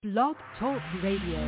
Blog Talk Radio.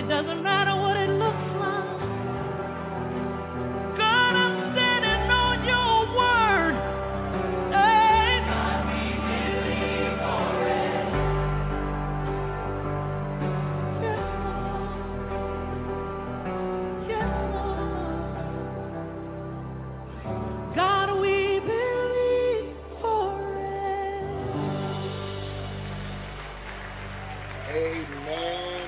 It doesn't matter what it looks like. God, I'm standing on your word. Hey. God, we believe for it. Yes, Lord. Yes, Lord. God, we believe for Amen,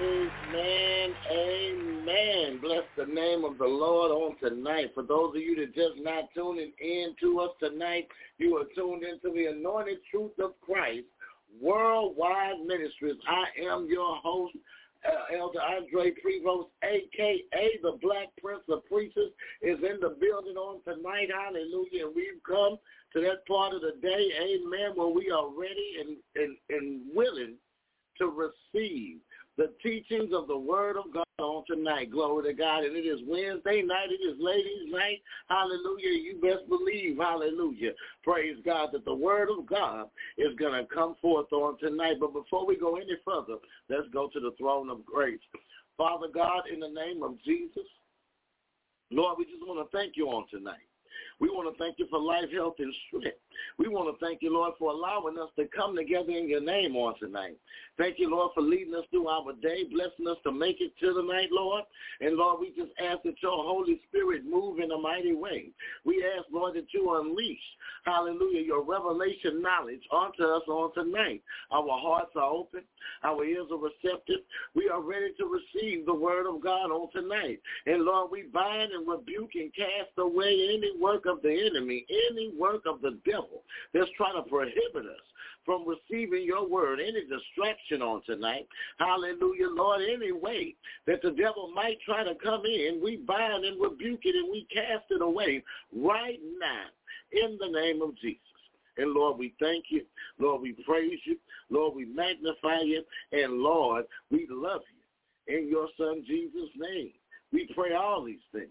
amen, amen. Bless the name of the Lord on tonight. For those of you that just not tuning in to us tonight, you are tuned into the Anointed Truth of Christ Worldwide Ministries. I am your host, Elder Andre Prevost, a.k.a. the Black Prince of Preachers, is in the building on tonight. Hallelujah. And we've come to that part of the day, amen, where we are ready and willing to receive the teachings of the Word of God on tonight. Glory to God. And it is Wednesday night. It is ladies' night. Hallelujah. You best believe, hallelujah, praise God, that the Word of God is going to come forth on tonight. But before we go any further, let's go to the throne of grace. Father God, in the name of Jesus, Lord, we just want to thank you on tonight. We want to thank you for life, health, and strength. We want to thank you, Lord, for allowing us to come together in your name on tonight. Thank you, Lord, for leading us through our day, blessing us to make it to the night, Lord. And, Lord, we just ask that your Holy Spirit move in a mighty way. We ask, Lord, that you unleash, hallelujah, your revelation knowledge onto us on tonight. Our hearts are open. Our ears are receptive. We are ready to receive the word of God on tonight. And, Lord, we bind and rebuke and cast away any work of the enemy, any work of the devil that's trying to prohibit us from receiving your word, any distraction on tonight. Hallelujah, Lord, any way that the devil might try to come in, we bind and rebuke it and we cast it away right now in the name of Jesus. And, Lord, we thank you. Lord, we praise you. Lord, we magnify you. And, Lord, we love you. In your Son, Jesus' name, we pray all these things.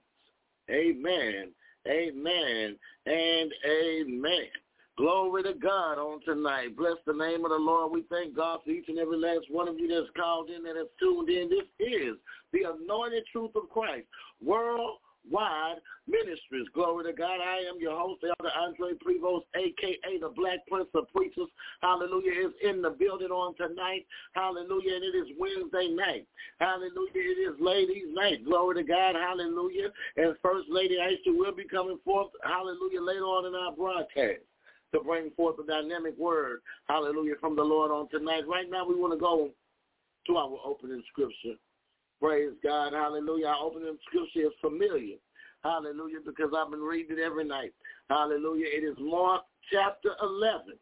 Amen, amen, and amen. Glory to God on tonight. Bless the name of the Lord. We thank God for each and every last one of you that's called in, that has tuned in. This is the Anointed Truth of Christ Worldwide Ministries. Glory to God. I am your host, Elder Andre Prevost, a.k.a. the Black Prince of Preachers. Hallelujah. Is in the building on tonight. Hallelujah. And it is Wednesday night. Hallelujah. It is ladies' night. Glory to God. Hallelujah. And First Lady Aisha will be coming forth, hallelujah, later on in our broadcast to bring forth a dynamic word, hallelujah, from the Lord on tonight. Right now we want to go to our opening scripture. Praise God, hallelujah. Our opening scripture is familiar, hallelujah, because I've been reading it every night. Hallelujah. It is Mark chapter 11,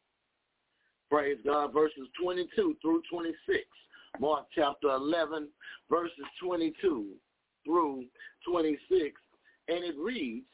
praise God, verses 22 through 26. Mark chapter 11, verses 22 through 26, and it reads,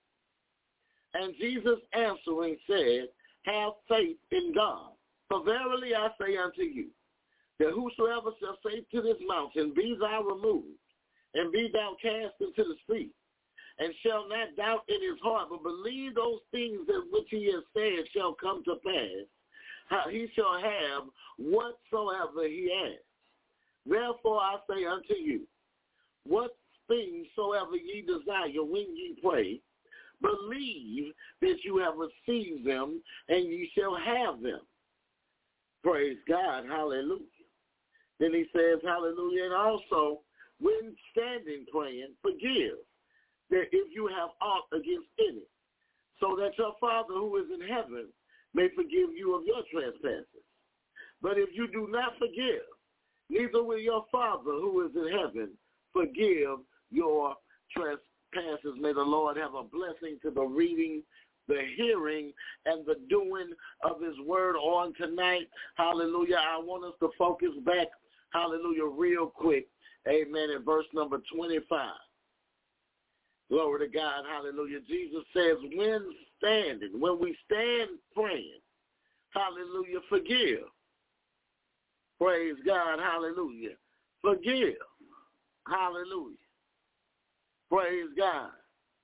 "And Jesus answering said, Have faith in God. For verily I say unto you, that whosoever shall say to this mountain, Be thou removed, and be thou cast into the sea, and shall not doubt in his heart, but believe those things that which he has said shall come to pass, he shall have whatsoever he asks. Therefore I say unto you, what things soever ye desire when ye pray, believe that you have received them, and ye shall have them." Praise God. Hallelujah. Then he says, hallelujah, and also, when standing praying, forgive that if you have aught against any, so that your Father who is in heaven may forgive you of your trespasses. But if you do not forgive, neither will your Father who is in heaven forgive your trespasses. May the Lord have a blessing to the reading, the hearing, and the doing of his word on tonight. Hallelujah. I want us to focus back, hallelujah, real quick. Amen. In verse number 25. Glory to God. Hallelujah. Jesus says, when we stand praying, hallelujah, forgive. Praise God. Hallelujah. Forgive. Hallelujah. Praise God.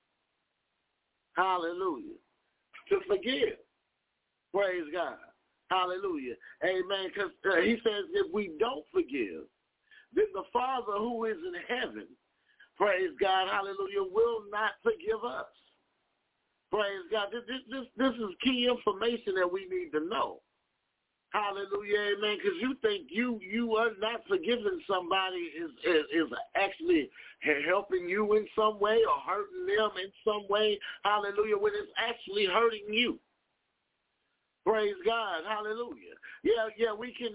Hallelujah. To forgive. Praise God. Hallelujah. Amen. Because he says if we don't forgive, then the Father who is in heaven, praise God, hallelujah, will not forgive us. Praise God. This is key information that we need to know. Hallelujah, amen. Because you think you are not forgiving somebody is actually helping you in some way or hurting them in some way. Hallelujah, when it's actually hurting you. Praise God, hallelujah. Yeah, we can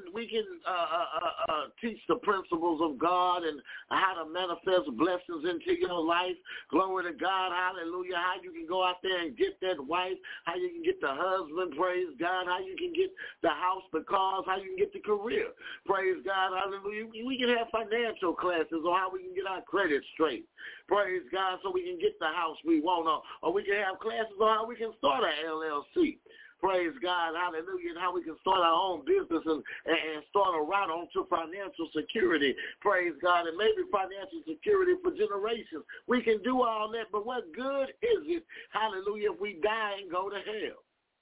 teach the principles of God and how to manifest blessings into your life. Glory to God, hallelujah. How you can go out there and get that wife, how you can get the husband, praise God, how you can get the house, the cars, how you can get the career. Praise God, hallelujah. We can have financial classes on how we can get our credit straight. Praise God, so we can get the house we want, or we can have classes on how we can start an LLC. Praise God, hallelujah, and how we can start our own business and start a route onto financial security. Praise God, and maybe financial security for generations. We can do all that, but what good is it, hallelujah, if we die and go to hell?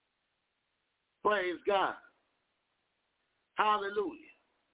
Praise God. Hallelujah.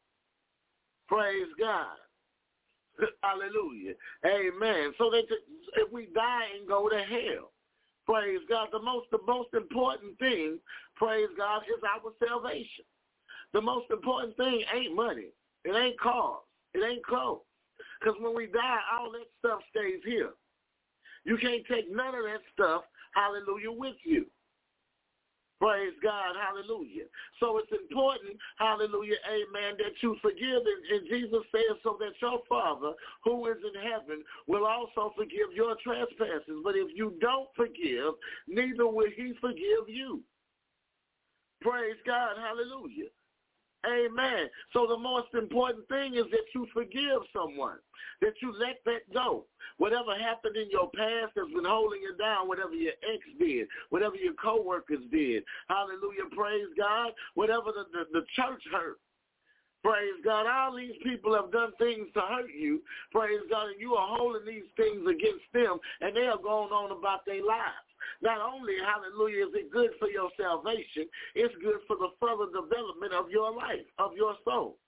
Praise God. Hallelujah. Amen. So that if we die and go to hell, praise God, the most important thing, praise God, is our salvation. The most important thing ain't money. It ain't cars. It ain't clothes. Because when we die, all that stuff stays here. You can't take none of that stuff, hallelujah, with you. Praise God, hallelujah. So it's important, hallelujah, amen, that you forgive. And Jesus says so that your Father who is in heaven will also forgive your trespasses. But if you don't forgive, neither will he forgive you. Praise God, hallelujah. Amen. So the most important thing is that you forgive someone, that you let that go. Whatever happened in your past that's been holding you down, whatever your ex did, whatever your co-workers did, hallelujah, praise God, whatever the church hurt, praise God, all these people have done things to hurt you, praise God, and you are holding these things against them, and they are going on about their lives. Not only, hallelujah, is it good for your salvation, it's good for the further development of your life, of your soul.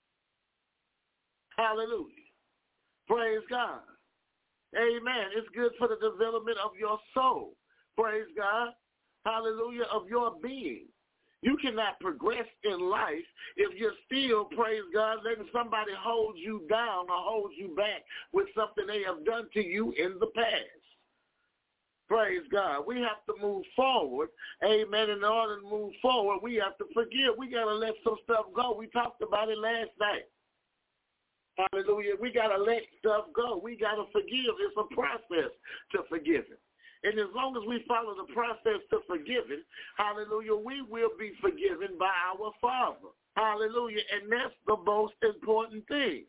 Hallelujah. Praise God. Amen. It's good for the development of your soul. Praise God. Hallelujah, of your being. You cannot progress in life if you're still, praise God, letting somebody hold you down or hold you back with something they have done to you in the past. Praise God. We have to move forward. Amen. In order to move forward, we have to forgive. We got to let some stuff go. We talked about it last night. Hallelujah. We got to let stuff go. We got to forgive. It's a process to forgiving. And as long as we follow the process to forgiving, hallelujah, we will be forgiven by our Father. Hallelujah. And that's the most important thing.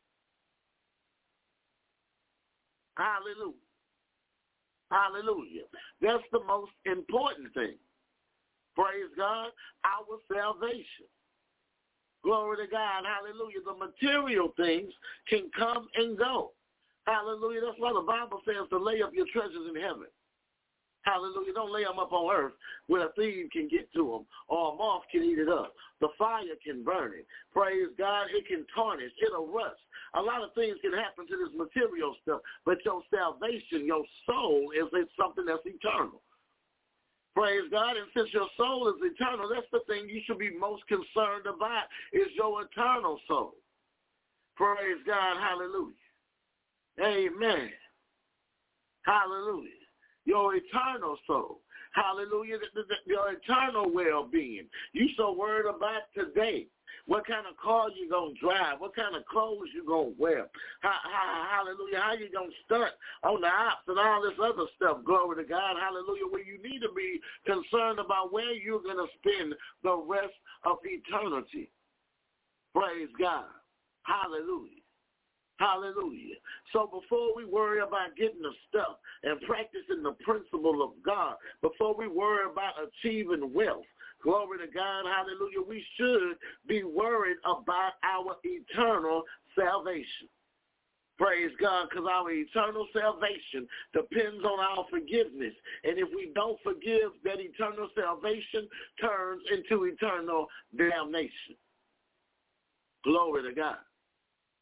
Hallelujah. Hallelujah. That's the most important thing. Praise God. Our salvation. Glory to God. Hallelujah. The material things can come and go. Hallelujah. That's why the Bible says to lay up your treasures in heaven. Hallelujah. Don't lay them up on earth where a thief can get to them or a moth can eat it up. The fire can burn it. Praise God. It can tarnish. It'll rust. A lot of things can happen to this material stuff, but your salvation, your soul, is something that's eternal. Praise God. And since your soul is eternal, that's the thing you should be most concerned about is your eternal soul. Praise God. Hallelujah. Amen. Hallelujah. Your eternal soul. Hallelujah. Your eternal well-being. You so worried about today. What kind of car you going to drive? What kind of clothes you going to wear? Hallelujah. How you going to stunt on the ops and all this other stuff. Glory to God. Hallelujah. Where you need to be concerned about where you're going to spend the rest of eternity. Praise God. Hallelujah. Hallelujah. So before we worry about getting the stuff and practicing the principle of God, before we worry about achieving wealth, glory to God, hallelujah, we should be worried about our eternal salvation. Praise God, because our eternal salvation depends on our forgiveness. And if we don't forgive, that eternal salvation turns into eternal damnation. Glory to God.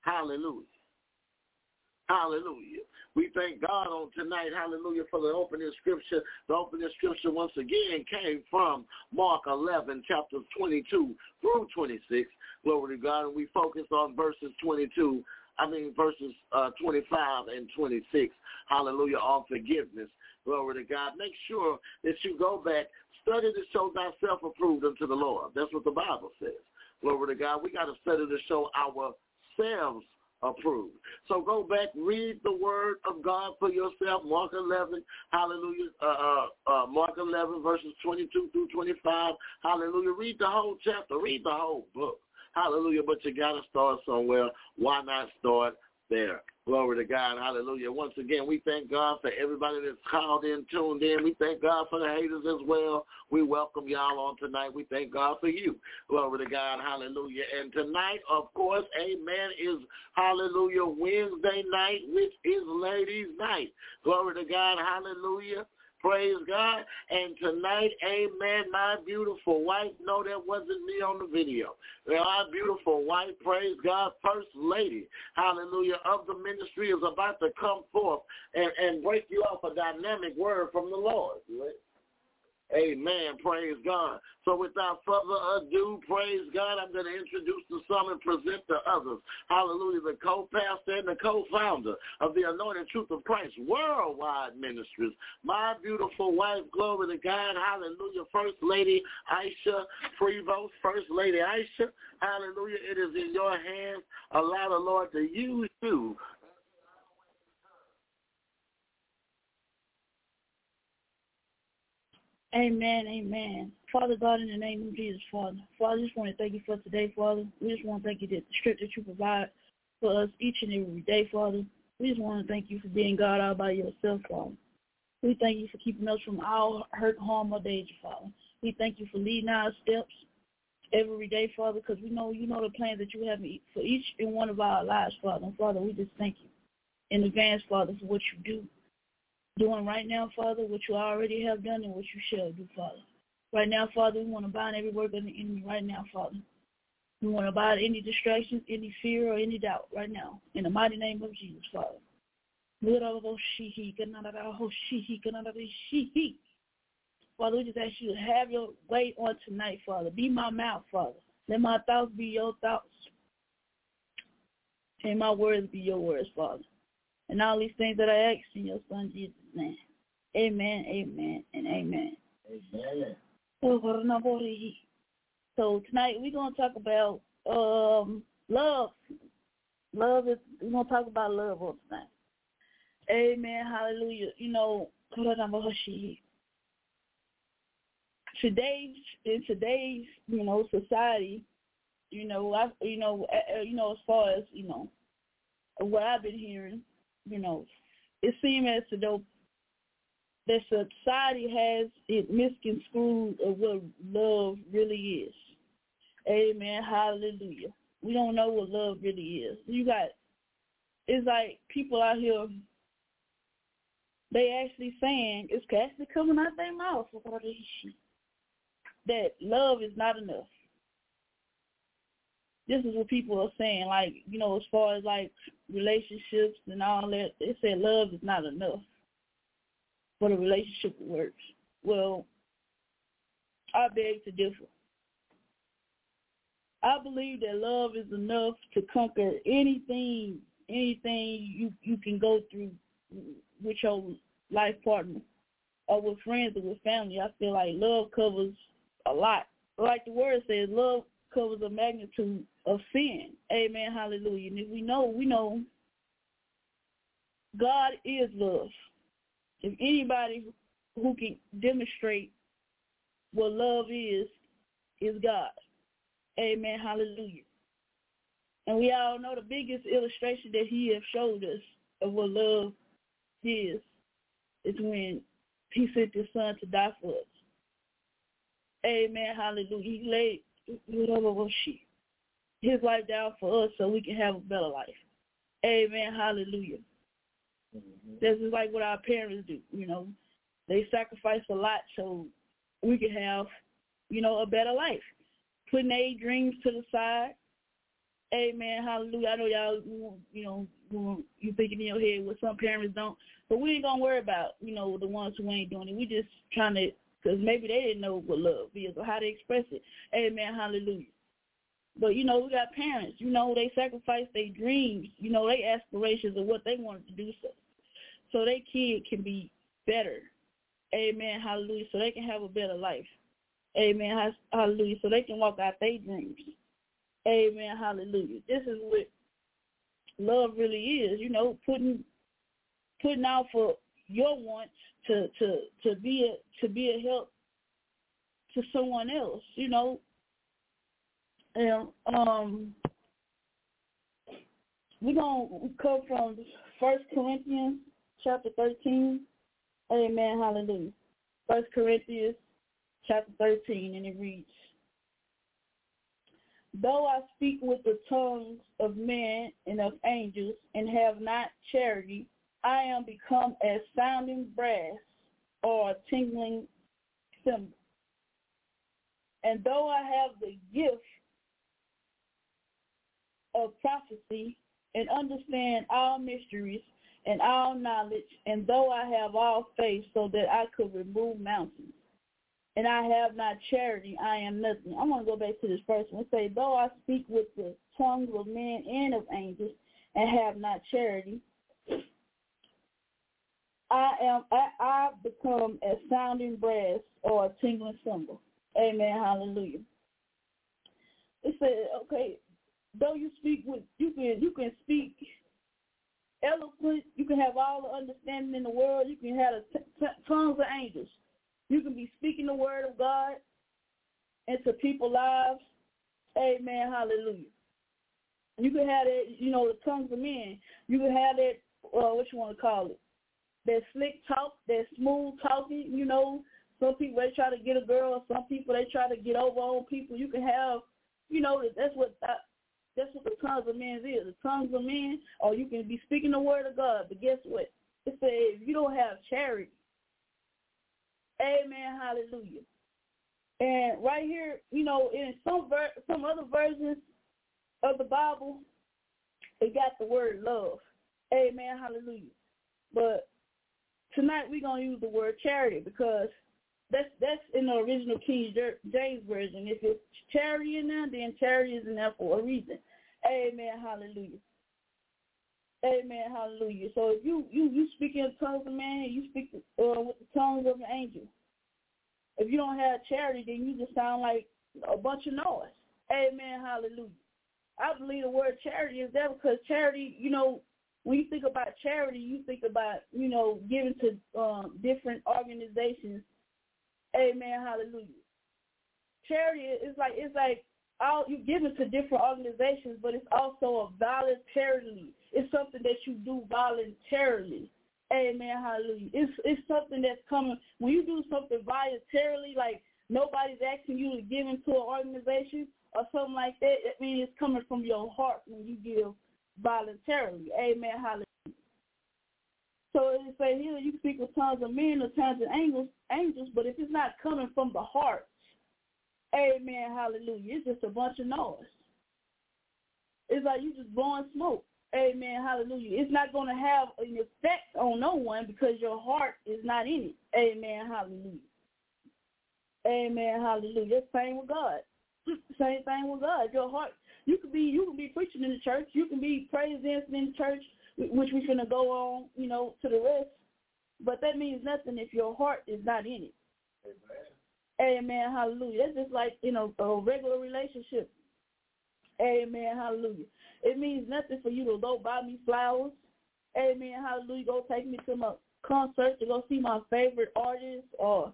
Hallelujah. Hallelujah. We thank God on tonight, hallelujah, for the opening scripture. The opening scripture once again came from Mark 11, chapters 22 through 26. Glory to God. And we focus on verses 25 and 26. Hallelujah, on forgiveness. Glory to God. Make sure that you go back, study to show thyself approved unto the Lord. That's what the Bible says. Glory to God. We got to study to show ourselves approved. So go back, read the word of God for yourself. Mark 11, hallelujah, Mark 11, verses 22 through 25. Hallelujah. Read the whole chapter. Read the whole book. Hallelujah. But you got to start somewhere. Why not start there? Glory to God. Hallelujah. Once again, we thank God for everybody that's called in, tuned in. We thank God for the haters as well. We welcome y'all on tonight. We thank God for you. Glory to God. Hallelujah. And tonight, of course, amen, is, hallelujah, Wednesday night, which is ladies' night. Glory to God. Hallelujah. Praise God. And tonight, amen, my beautiful wife, no, that wasn't me on the video. My beautiful wife, praise God, first lady, hallelujah, of the ministry is about to come forth and break you off a dynamic word from the Lord. Right? Amen. Praise God. So without further ado, praise God, I'm going to introduce to some and present to others. Hallelujah. The co-pastor and the co-founder of the Anointed Truth of Christ Worldwide Ministries. My beautiful wife, glory to God. Hallelujah. First Lady Aisha Prevost. First Lady Aisha. Hallelujah. It is in your hands. Allow the Lord to use you. Amen, amen. Father God, in the name of Jesus, Father. Father, I just want to thank you for today, Father. We just want to thank you for the strength that you provide for us each and every day, Father. We just want to thank you for being God all by yourself, Father. We thank you for keeping us from all hurt, harm, or danger, Father. We thank you for leading our steps every day, Father, because we know you know the plans that you have for each and one of our lives, Father. And, Father, we just thank you in advance, Father, for what you do. Doing right now, Father, what you already have done and what you shall do, Father. Right now, Father, we want to bind every work of the enemy right now, Father. We want to bind any distractions, any fear, or any doubt right now. In the mighty name of Jesus, Father. Father, we just ask you to have your way on tonight, Father. Be my mouth, Father. Let my thoughts be your thoughts. And my words be your words, Father. And all these things that I ask in your Son Jesus' name. Amen, amen, and amen. Amen. So tonight we're going to talk about love. We're going to talk about love on tonight. Amen, hallelujah. You know, in today's, you know, society, as far as, what I've been hearing, it seems as though that society has it misconstrued of what love really is. Amen. Hallelujah. We don't know what love really is. It's like people out here, they actually saying, it's actually coming out their mouth, that love is not enough. This is what people are saying, like, as far as, like, relationships and all that, they say love is not enough for the relationship to work. Well, I beg to differ. I believe that love is enough to conquer anything you can go through with your life partner or with friends or with family. I feel like love covers a lot. Like the word says, love covers a magnitude of sin. Amen, hallelujah. And if we know God is love. If anybody who can demonstrate what love is God. Amen, hallelujah. And we all know the biggest illustration that he has showed us of what love is when he sent his son to die for us. Amen, hallelujah. He laid his life down for us so we can have a better life. Amen, hallelujah. Mm-hmm. This is like what our parents do, They sacrifice a lot so we can have, a better life. Putting their dreams to the side, Amen, hallelujah. I know y'all, you thinking in your head what some parents don't, but we ain't going to worry about, the ones who ain't doing it. We just trying to, because maybe they didn't know what love is or how to express it. Amen, hallelujah. But, we got parents, they sacrifice their dreams, their aspirations of what they wanted to do so their kid can be better. Amen, hallelujah, so they can have a better life. Amen, hallelujah, so they can walk out their dreams. Amen, hallelujah. This is what love really is, putting out for your wants to be a help to someone else, And we're gonna come from 1 Corinthians chapter 13. Amen, hallelujah. 1 Corinthians chapter 13, and it reads, though I speak with the tongues of men and of angels and have not charity, I am become as sounding brass or a tingling cymbal. And though I have the gift of prophecy and understand all mysteries and all knowledge, and though I have all faith so that I could remove mountains, and I have not charity, I am nothing. I'm going to go back to this first one. It say, though I speak with the tongues of men and of angels and have not charity, I become as sounding brass or a tingling cymbal. Amen, hallelujah. It said, okay, though you speak with, you can speak eloquent, you can have all the understanding in the world, you can have the tongues of angels. You can be speaking the word of God into people's lives. Amen, hallelujah. You can have that, the tongues of men. You can have that, what you want to call it, that slick talk, that smooth talking, Some people, they try to get a girl. Some people, they try to get over on people. You can have, that's what the tongues of men is. The tongues of men, or you can be speaking the word of God. But guess what? It says if you don't have charity, amen, hallelujah. And right here, in some other versions of the Bible, it got the word love. Amen, hallelujah. But tonight we're going to use the word charity because that's in the original King James Version. If it's charity in there, then charity is in there for a reason. Amen, hallelujah. Amen, hallelujah. So if you speak in tongues of man and you speak with the tongues of an angel, if you don't have charity, then you just sound like a bunch of noise. Amen, hallelujah. I believe the word charity is there because charity, when you think about charity, you think about, giving to different organizations. Amen, hallelujah. Charity is like all you giving to different organizations, but it's also a voluntarily. It's something that you do voluntarily. Amen, hallelujah. It's something that's coming when you do something voluntarily, like nobody's asking you to give into an organization or something like that. It means it's coming from your heart when you give voluntarily. Amen, hallelujah. So it say here you speak with tongues of men or tongues of angels, but if it's not coming from the heart, amen, hallelujah, it's just a bunch of noise. It's like you just blowing smoke. Amen, hallelujah. It's not going to have an effect on no one because your heart is not in it. Amen, hallelujah. Amen, hallelujah. Same with God. Same thing with God. Your heart, you can be preaching in the church. You can be praise dancing in the church, which we're going to go on, to the rest. But that means nothing if your heart is not in it. Amen. Amen, hallelujah. That's just like, a regular relationship. Amen, hallelujah. It means nothing for you to go buy me flowers. Amen, hallelujah. Go take me to my concert to go see my favorite artist or,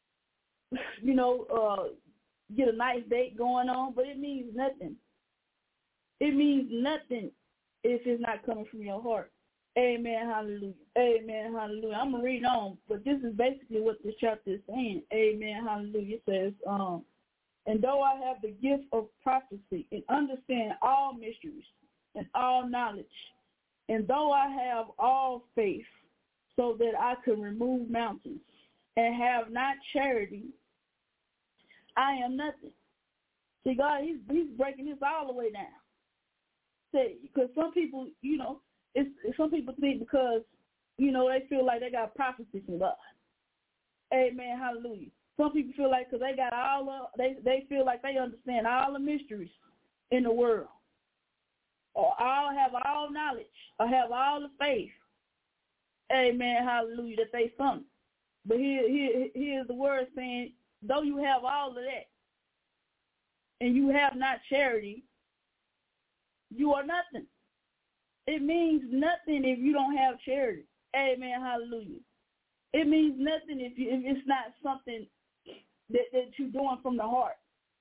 get a nice date going on. But it means nothing. It means nothing if it's not coming from your heart. Amen, hallelujah. Amen, hallelujah. I'm going to read on, but this is basically what this chapter is saying. Amen, hallelujah. It says, and though I have the gift of prophecy and understand all mysteries and all knowledge, and though I have all faith so that I can remove mountains and have not charity, I am nothing. See, God, he's breaking this all the way down. say, because some people, some people think because, they feel like they got prophecy from God. Amen, hallelujah. Some people feel like because they got they feel like they understand all the mysteries in the world, or have all knowledge, or have all the faith. Amen, hallelujah, that they something. But here's the word saying, though you have all of that, and you have not charity, you are nothing. It means nothing if you don't have charity. Amen, hallelujah. It means nothing if it's not something that you're doing from the heart.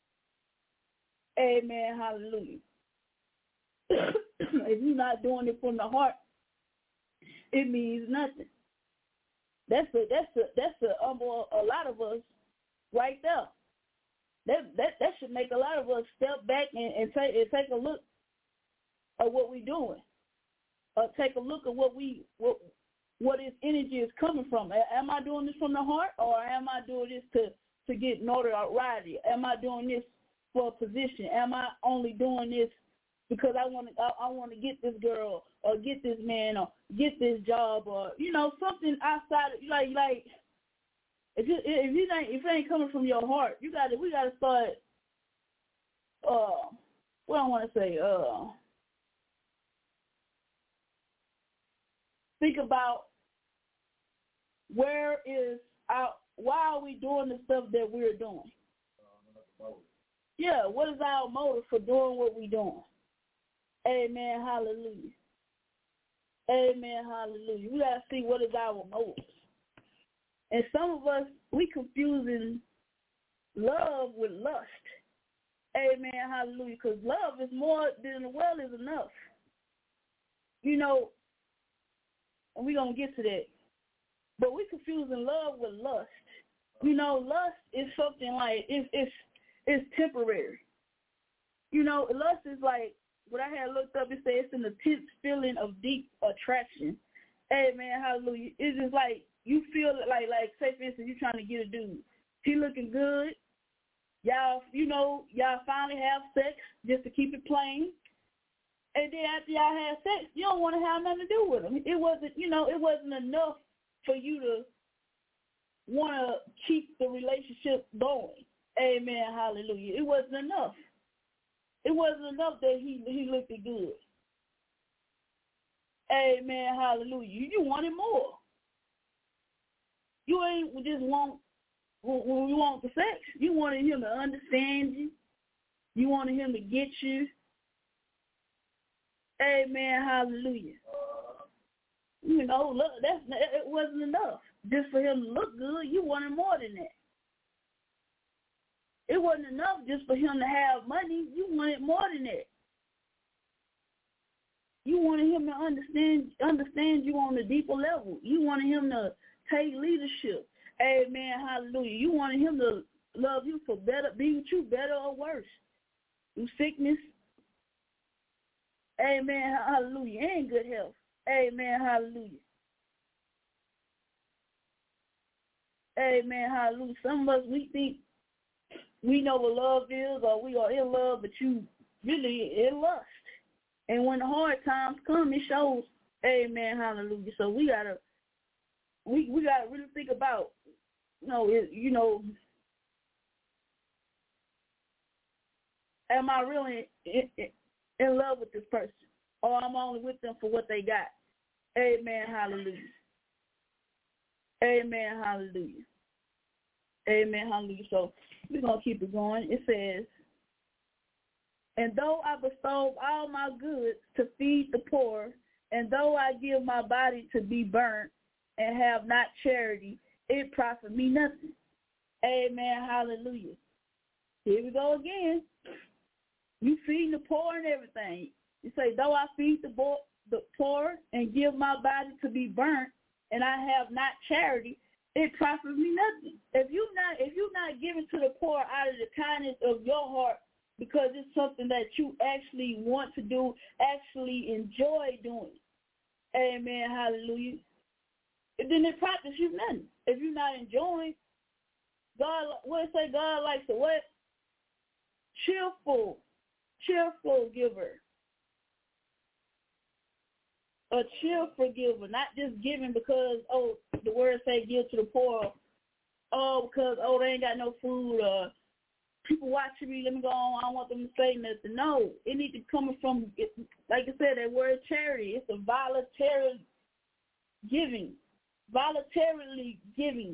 Amen, hallelujah. If you're not doing it from the heart, it means nothing. That's a lot of us right there. That should make a lot of us step back and take a look at what we're doing, or take a look at what this energy is coming from. Am I doing this from the heart, or am I doing this to get notoriety? Am I doing this for a position? Am I only doing this because I want to get this girl, or get this man, or get this job, or something outside of, like if it ain't coming from your heart, we gotta start what I want to say, think about why are we doing the stuff that we're doing? Yeah, what is our motive for doing what we're doing? Amen, hallelujah. Amen, hallelujah. We got to see what is our motive. And some of us, we confusing love with lust. Amen, hallelujah, because love is more than the world is enough. And we're going to get to that. But we confusing love with lust. Lust is something like, it's temporary. Lust is like, what I had looked up, it says it's an intense feeling of deep attraction. Amen, hallelujah. It's just like, you feel like say for instance, you're trying to get a dude. He looking good. Y'all finally have sex just to keep it plain. And then after y'all have sex, you don't want to have nothing to do with him. It wasn't enough for you to want to keep the relationship going. Amen, hallelujah. It wasn't enough. It wasn't enough that he looked good. Amen, hallelujah. You wanted more. You ain't just want when you want the sex. You wanted him to understand you. You wanted him to get you. Amen, hallelujah. Look, it wasn't enough just for him to look good. You wanted more than that. It wasn't enough just for him to have money. You wanted more than that. You wanted him to understand you on a deeper level. You wanted him to take leadership. Amen, hallelujah. You wanted him to love you for better, be with you better or worse. Through sickness. Amen, hallelujah. And good health. Amen, hallelujah. Amen, hallelujah. Some of us, we think we know what love is, or we are in love, but you really in lust. And when the hard times come, it shows. Amen, hallelujah. So we gotta really think about, am I really in love with this person, or I'm only with them for what they got? Amen, hallelujah. Amen, hallelujah. Amen, hallelujah. So we're going to keep it going. It says, and though I bestow all my goods to feed the poor, and though I give my body to be burnt and have not charity, it profit me nothing. Amen, hallelujah. Here we go again. You feed the poor and everything. You say, though I feed the poor and give my body to be burnt, and I have not charity, it profits me nothing. If you're not giving to the poor out of the kindness of your heart, because it's something that you actually want to do, actually enjoy doing, amen, hallelujah, then it profits you nothing. If you're not enjoying, God, what it say? God likes a what? Cheerful giver. a cheerful giver, not just giving because, the word say give to the poor, because, they ain't got no food, people watching me, let me go on, I don't want them to say nothing. No, it needs to come from, like I said, that word charity. It's a voluntary giving. Voluntarily giving.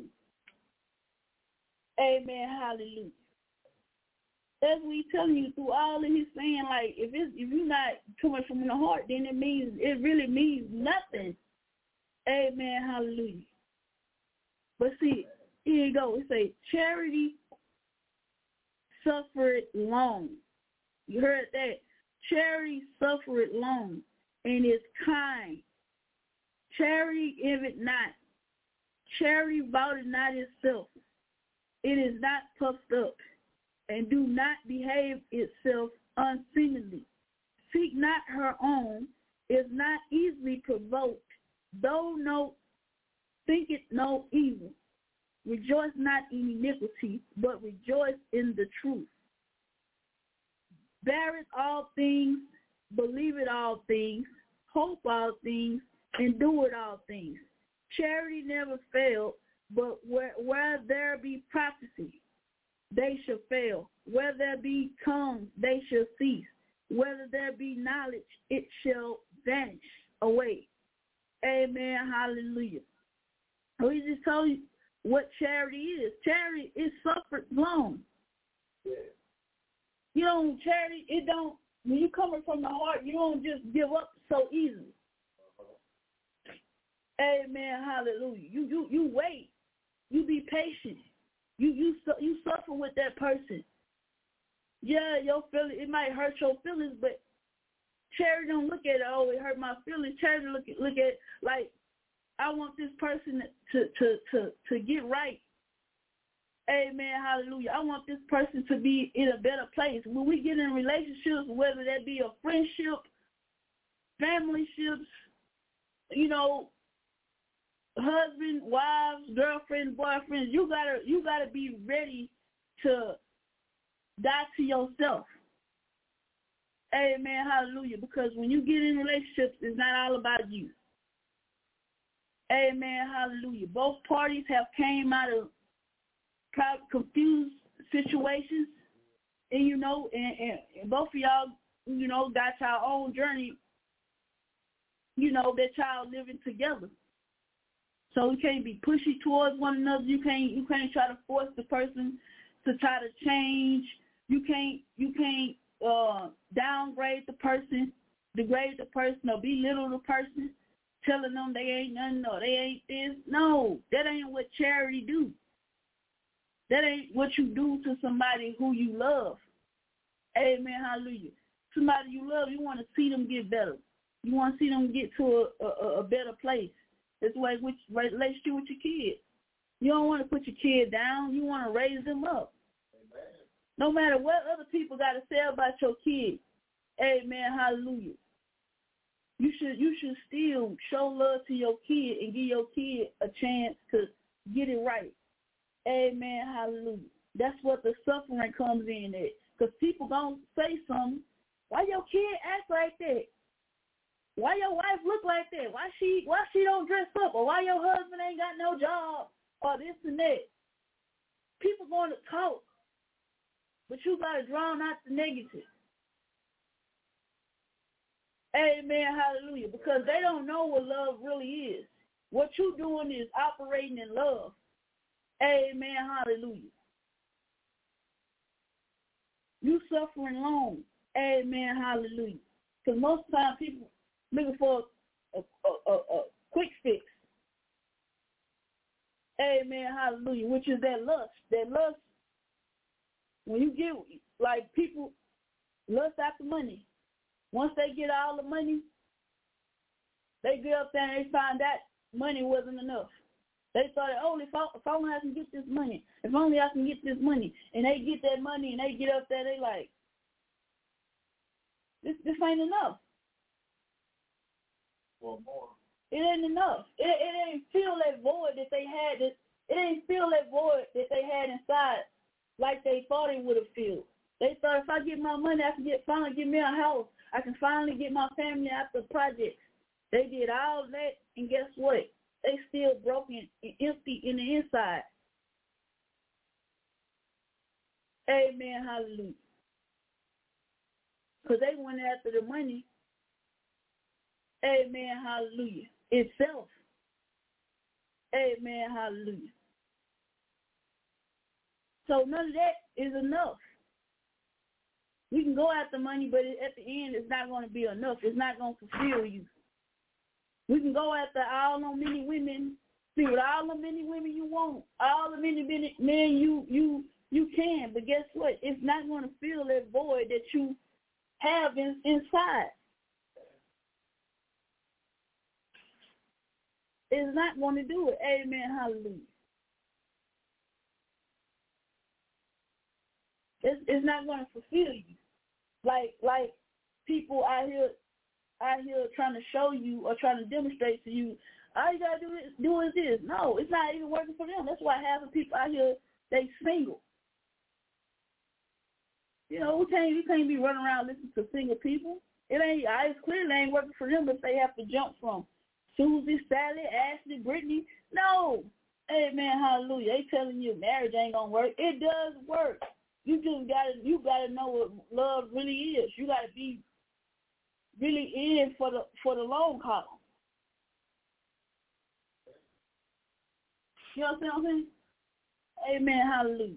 Amen, hallelujah. That's what he's telling you through all of his saying, like, if you're not coming from the heart, then it really means nothing. Amen, hallelujah. But see, here you go. It say, charity suffered long. You heard that? Charity suffered long and is kind. Charity envied not. Charity vaunteth not itself. It is not puffed up, and do not behave itself unseemly. Seek not her own, is not easily provoked, thinketh no evil. Rejoice not in iniquity, but rejoice in the truth. Beareth all things, believeth all things, hope all things, endureth all things. Charity never failed, but where there be prophecy, they shall fail. Where there be tongues, they shall cease. Whether there be knowledge, it shall vanish away. Amen. Hallelujah. We just told you what charity is. Charity is suffered long. Yeah. Charity, when you coming from the heart, you don't just give up so easily. Amen. Hallelujah. You wait. You be patient. You suffer with that person. Yeah, your feelings, it might hurt your feelings, but charity don't look at it, it hurt my feelings. Charity look at like, I want this person to get right. Amen, hallelujah. I want this person to be in a better place. When we get in relationships, whether that be a friendship, family ships, husband, wives, girlfriends, boyfriends, you gotta be ready to die to yourself. Amen, hallelujah. Because when you get in relationships, it's not all about you. Amen, hallelujah. Both parties have came out of confused situations, and and both of y'all, got your own journey, that y'all living together. So you can't be pushy towards one another. You can't try to force the person to try to change. You can't downgrade the person, degrade the person, or belittle the person, telling them they ain't nothing or they ain't this. No, that ain't what charity do. That ain't what you do to somebody who you love. Amen, hallelujah. Somebody you love, you want to see them get better. You want to see them get to a better place. That's why with relationship with your kid. You don't want to put your kid down. You want to raise them up. Amen. No matter what other people got to say about your kid. Amen, hallelujah. You should still show love to your kid and give your kid a chance to get it right. Amen, hallelujah. That's what the suffering comes in at. Because people going to say something. Why your kid act like that? Why your wife look like that? Why she don't dress up? Or why your husband ain't got no job? Or this and that. People going to talk. But you got to drown out the negative. Amen, hallelujah. Because they don't know what love really is. What you doing is operating in love. Amen, hallelujah. You suffering long. Amen, hallelujah. Because most of the time people looking for a quick fix. Amen, hallelujah, which is that lust. That lust, when you get, like, people lust after money. Once they get all the money, they get up there and they find that money wasn't enough. They started, if only I can get this money. If only I can get this money. And they get that money and they get up there, they like, this ain't enough. Well, more. It ain't enough. It ain't fill that void that they had. It ain't fill that void that they had inside like they thought it would have filled. They thought if I get my money, I can finally get me a house. I can finally get my family out the project. They did all that, and guess what? They still broken and empty in the inside. Amen, hallelujah. Because they went after the money. Amen, hallelujah. Itself. Amen, hallelujah. So none of that is enough. We can go after money, but at the end, it's not going to be enough. It's not going to fulfill you. We can go after all the many women, see with all the many women you want, all the many men you can, but guess what? It's not going to fill that void that you have inside. It's not going to do it. Amen, hallelujah. It's not going to fulfill you. Like people out here trying to show you or trying to demonstrate to you, all you gotta do is this. No, it's not even working for them. That's why half of people out here, they single. You know, you can't be running around listening to single people. It's clearly ain't working for them if they have to jump from Susie, Sally, Ashley, Brittany. No. Amen, hallelujah. They telling you marriage ain't gonna work. It does work. You gotta know what love really is. You gotta be really in for the long haul. You know what I'm saying? Amen, hallelujah.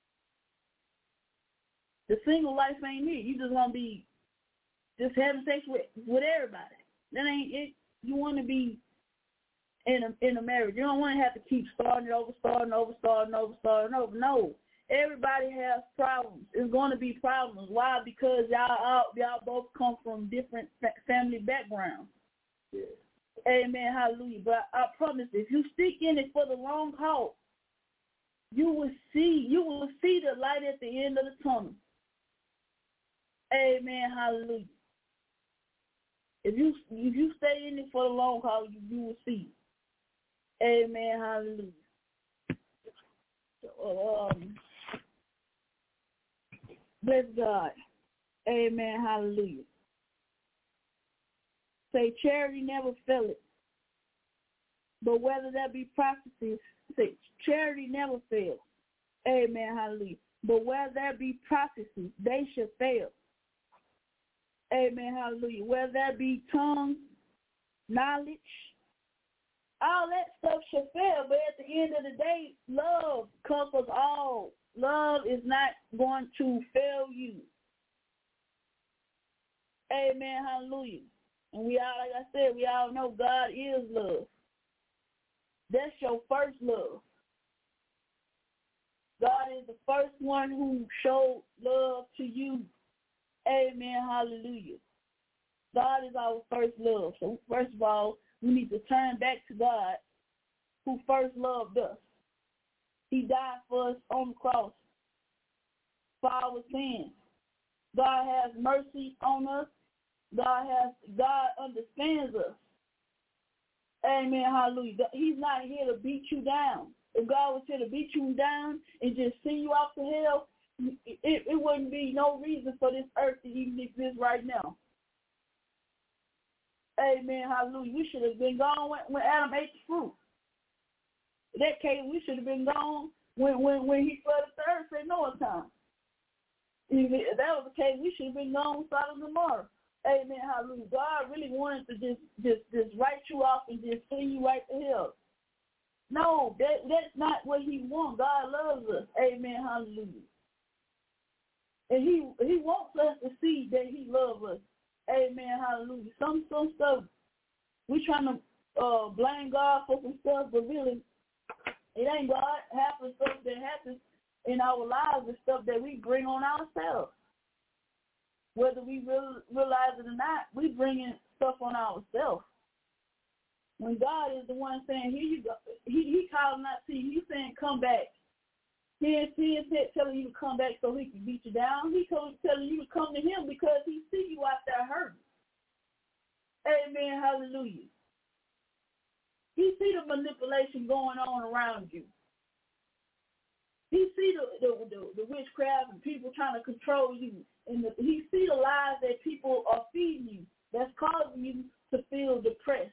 The single life ain't it. You just want to be just having sex with everybody. That ain't it. You want to be in a marriage. You don't want to have to keep starting over. No. Everybody has problems. It's going to be problems. Why? Because y'all both come from different family backgrounds. Yeah. Amen, hallelujah. But I promise, if you stick in it for the long haul, you will see the light at the end of the tunnel. Amen, hallelujah. If you stay in it for the long haul, you will see. Amen, hallelujah. So, bless God. Amen, hallelujah. Say, charity never faileth. But whether that be prophecies, say, charity never fails. Amen, hallelujah. But whether that be prophecies, they shall fail. Amen, hallelujah. Whether that be tongue, knowledge, all that stuff shall fail. But at the end of the day, love covers all. Love is not going to fail you. Amen, hallelujah. And we all, like I said, we all know God is love. That's your first love. God is the first one who showed love to you. Amen, hallelujah. God is our first love. So first of all, we need to turn back to God who first loved us. He died for us on the cross for our sins. God has mercy on us. God understands us. Amen, hallelujah. He's not here to beat you down. If God was here to beat you down and just send you off to hell, it wouldn't be no reason for this earth to even exist right now. Amen, hallelujah. We should have been gone when Adam ate the fruit. In that case, we should have been gone when he flooded the earth at Noah's time. If that was the case, we should have been gone with Sodom and Gomorrah. Amen, hallelujah. God really wanted to just write you off and just send you right to hell. No, that's not what he wants. God loves us. Amen, hallelujah. And he wants us to see that he loves us. Amen, hallelujah. Some stuff, we trying to blame God for some stuff, but really, it ain't God. Half of the stuff that happens in our lives is stuff that we bring on ourselves. Whether we realize it or not, we bringing stuff on ourselves. When God is the one saying, here you go, he calling out to you, he's saying, come back. He is telling you to come back so he can beat you down. He's telling you to come to him because he see you out there hurting. Amen, hallelujah. He see the manipulation going on around you. He see the witchcraft and people trying to control you. And he see the lies that people are feeding you that's causing you to feel depressed.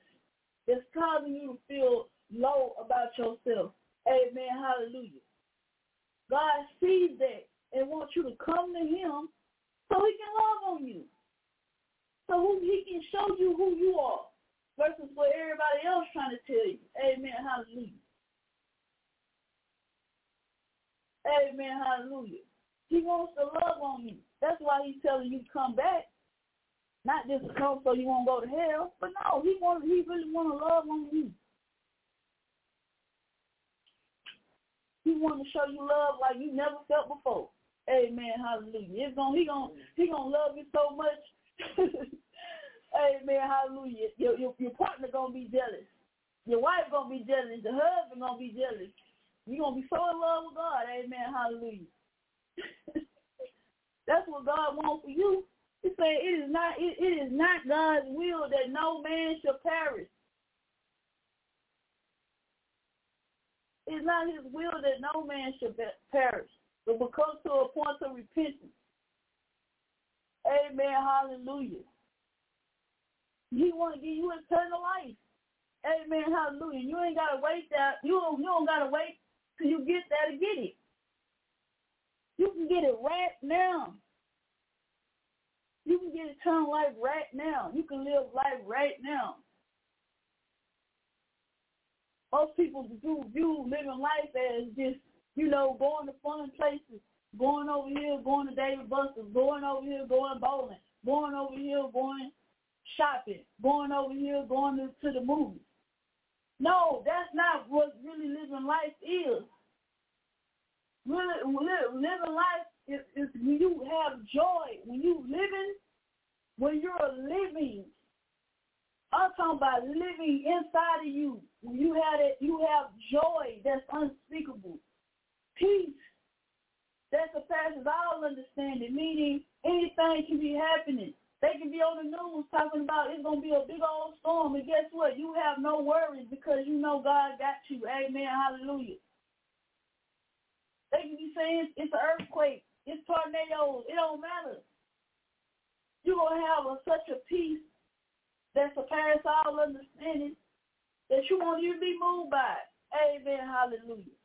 So he can show you who you are versus what everybody else trying to tell you. Amen. Hallelujah. Amen. Hallelujah. He wants to love on you. That's why he's telling you to come back. Not just to come so you won't go to hell, but no, he really want to love on you. He want to show you love like you never felt before. Amen. Hallelujah. He gonna love you so much. Amen. Hallelujah. Your partner gonna be jealous. Your wife gonna be jealous. The husband gonna be jealous. You're gonna be so in love with God. Amen. Hallelujah. That's what God wants for you. He said it is not God's will that no man shall perish. It's not his will that no man should perish, but will come to a point of repentance. Amen. Hallelujah. He want to give you eternal life. Amen. Hallelujah. You ain't gotta wait that. You don't gotta wait till you get there to get it. You can get it right now. You can get eternal life right now. You can live life right now. Most people view living life as just, going to fun places, going over here, going to David Buster's, going over here, going bowling, going over here, going shopping, going over here, going to the movies. No, that's not what really living life is. Really, living life is when you have joy, when you're living. I'm talking about living inside of you. When you have joy that's unspeakable, peace that surpasses all understanding. Meaning anything can be happening. They can be on the news talking about it's gonna be a big old storm, and guess what? You have no worries because you know God got you. Amen. Hallelujah. They can be saying it's an earthquake, it's tornadoes. It don't matter. You're going to have such a peace that surpasses all understanding that you won't even be moved by it. Amen. Hallelujah.